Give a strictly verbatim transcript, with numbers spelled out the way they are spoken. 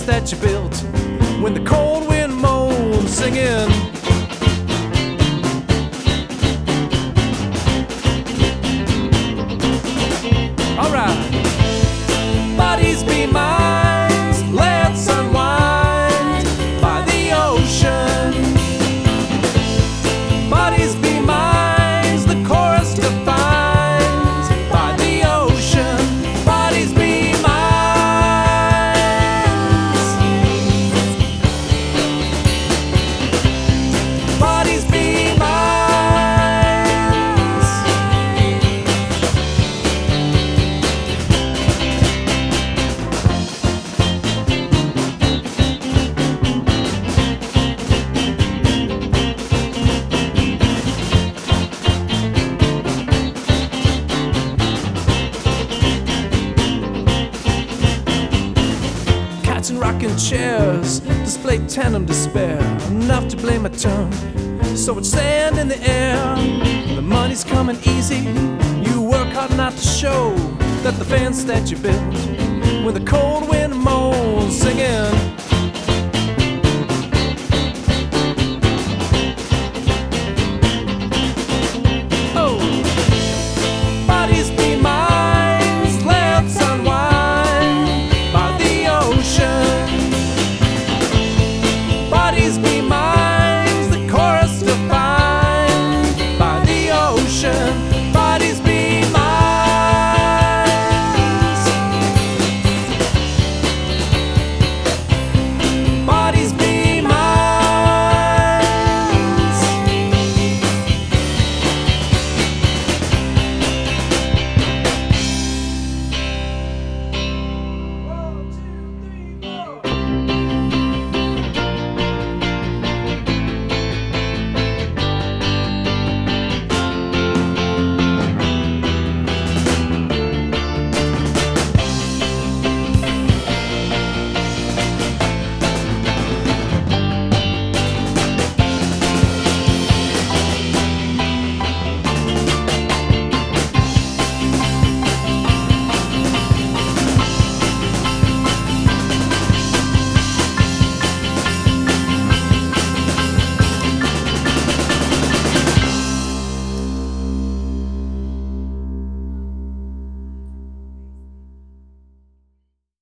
that you built when the cold wind moans, singing. All right. Bodies be minds, let's unwind by the ocean. Bodies be minds, the chorus defines by the ocean. Bodies be minds. Bodies be minds. Cats in rocking chairs display tandem despair, enough to blame a tongue. So it's sand in the air, the money's coming easy. You work hard not to show that the fence that you built when the cold wind moans, singing.